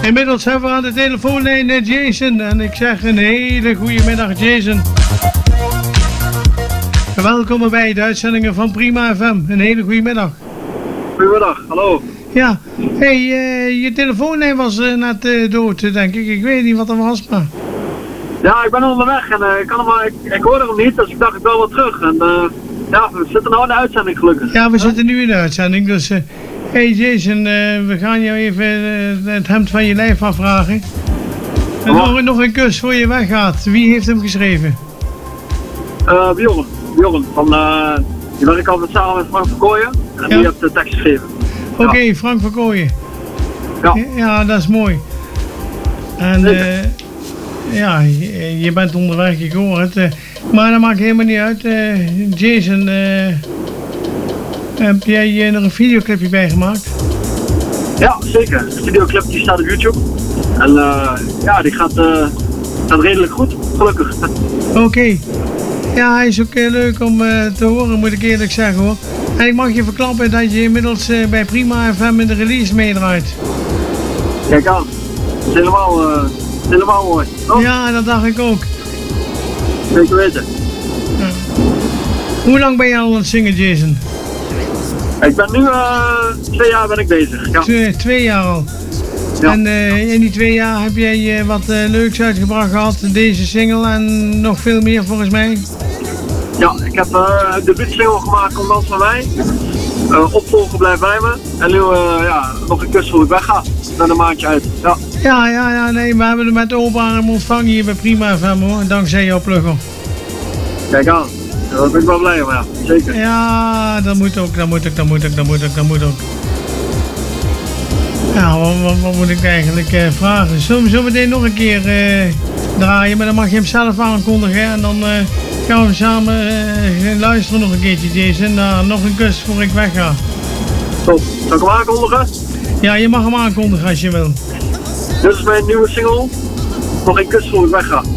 Inmiddels hebben we aan de telefoonlijn Jason. En ik zeg een hele goede middag, Jason. Welkom bij de uitzendingen van Prima FM. Een hele goede middag. Goedemiddag, hallo. Ja, hey, je telefoonlijn was net dood, denk ik. Ik weet niet wat er was, maar... Ja, ik ben onderweg en ik hoorde hem niet, dus ik dacht ik bel wel terug. En ja, we zitten nou in de uitzending gelukkig. Ja, we zitten nu in de uitzending, dus... hey Jason, we gaan jou even het hemd van je lijf afvragen. En nog een kus voor je weggaat. Wie heeft hem geschreven? Bjorn van... die werkt altijd samen met Frank Verkooyen. En die heeft de tekst geschreven. Oké, Frank Verkooyen. Ja. Ja, dat is mooi. En ja, je bent onderweg, ik hoor het. Maar dat maakt helemaal niet uit. Jason, heb jij nog een videoclipje bij gemaakt? Ja, zeker. De videoclip die staat op YouTube. En ja, die gaat redelijk goed, gelukkig. Oké. Ja, hij is ook leuk om te horen, moet ik eerlijk zeggen hoor. En ik mag je verklappen dat je inmiddels bij Prima FM in de release meedraait. Kijk aan. Het is helemaal mooi. Oh. Ja, dat dacht ik ook. Zeker weten. Ja. Hoe lang ben je al aan het zingen, Jason? Ik ben nu 2 jaar ben ik bezig. Ja. 2 jaar al. Ja. En in die 2 jaar heb jij wat leuks uitgebracht gehad, deze single en nog veel meer volgens mij? Ja, ik heb de debuutsingle gemaakt, Kom Dans Van Mij. Opvolger Blijf Bij Me. En nu ja, nog een kus voor ik wegga. Dan een maandje uit. Ja, nee, we hebben het met open armen ontvangen hier bij Prima FM hoor, dankzij jouw plugger. Kijk aan, daar ben ik wel blij om, ja, zeker. Ja, dat moet ook. Ja, wat moet ik eigenlijk vragen? Zullen we meteen nog een keer draaien, maar dan mag je hem zelf aankondigen en dan gaan we samen luisteren nog een keertje, Jason. Nog een kus voor ik wegga. Top, zal ik hem aankondigen? Ja, je mag hem aankondigen als je wil. Dit is mijn nieuwe single, Nog een kus voor ik wegga.